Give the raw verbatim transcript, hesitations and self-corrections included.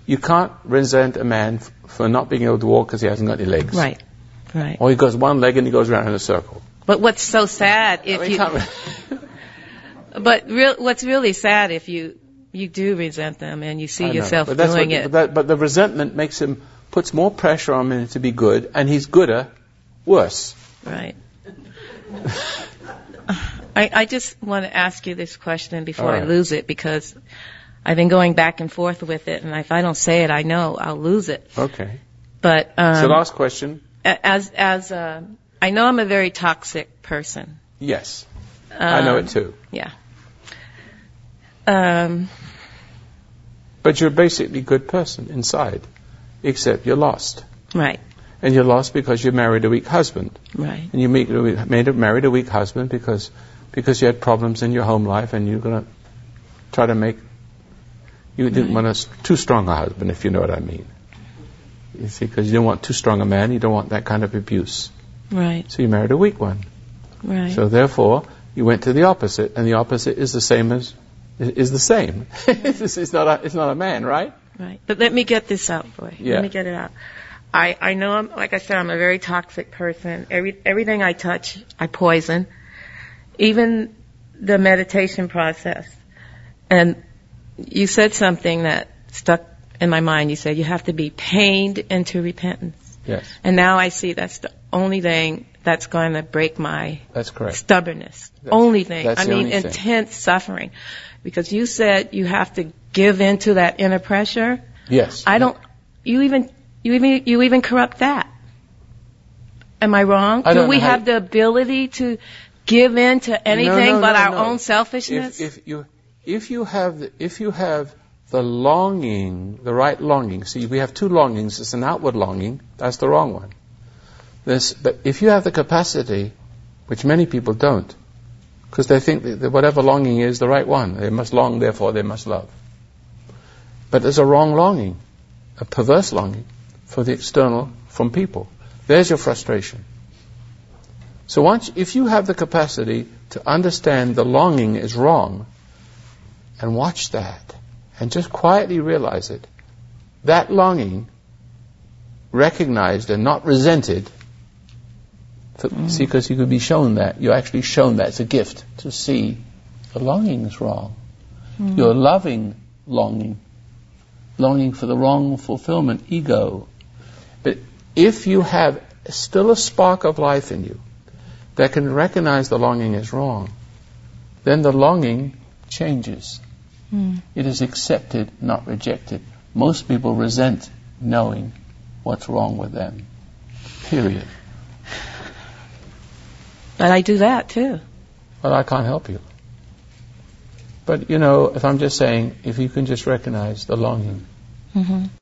You can't resent a man f- for not being able to walk because he hasn't got any legs. Right, right. Or he goes one leg and he goes around in a circle. But what's so sad if I mean, you... can't- but real, what's really sad if you you do resent them and you see I know, yourself but that's doing what, it. But, that, but the resentment makes him, puts more pressure on him to be good, and he's gooder, worse. Right. I, I just want to ask you this question before All right. I lose it, because I've been going back and forth with it, and if I don't say it, I know I'll lose it. Okay. But um, So last question. as as uh, I know I'm a very toxic person. Yes. Um, I know it too. Yeah. Um. But you're basically a good person inside, except you're lost. Right. And you're lost because you married a weak husband. Right. And you made, made a, married a weak husband because because you had problems in your home life, and you're going to try to make... You didn't Right. want a too strong a husband, if you know what I mean. You see, because you don't want too strong a man, you don't want that kind of abuse. Right. So you married a weak one. Right. So therefore, you went to the opposite, and the opposite is the same as is the same. it's, it's not a, it's not a man, right? Right. But let me get this out, boy. Yeah. Let me get it out. I, I know I'm, like I said, I'm a very toxic person. Every, everything I touch, I poison. Even the meditation process. And you said something that stuck in my mind. You said you have to be pained into repentance. Yes. And now I see that's the only thing that's going to break my That's correct. stubbornness. That's- only thing. that's I the mean, only thing. intense suffering. Because you said you have to give into that inner pressure. Yes. I don't. You even you even you even corrupt that. Am I wrong? I Do don't we know how have you- the ability to give in to anything no, but no, our no. own selfishness? If, if you if you have the, if you have the longing, the right longing. See, we have two longings. It's an outward longing. That's the wrong one. This, but if you have the capacity, which many people don't, because they think that whatever longing is the right one. They must long, therefore they must love. But there's a wrong longing, a perverse longing for the external from people. There's your frustration. So once, if you have the capacity to understand the longing is wrong, and watch that, and just quietly realize it, that longing, recognized and not resented, for, mm. see, because you could be shown that, you're actually shown that, it's a gift to see the longing is wrong. Mm. You're loving longing, longing for the wrong fulfillment, ego. But if you have still a spark of life in you that can recognize the longing is wrong, then the longing changes. Mm. It is accepted, not rejected. Most people resent knowing what's wrong with them. Period. But I do that too. Well, I can't help you. But, you know, if I'm just saying, if you can just recognize the longing, mm-hmm.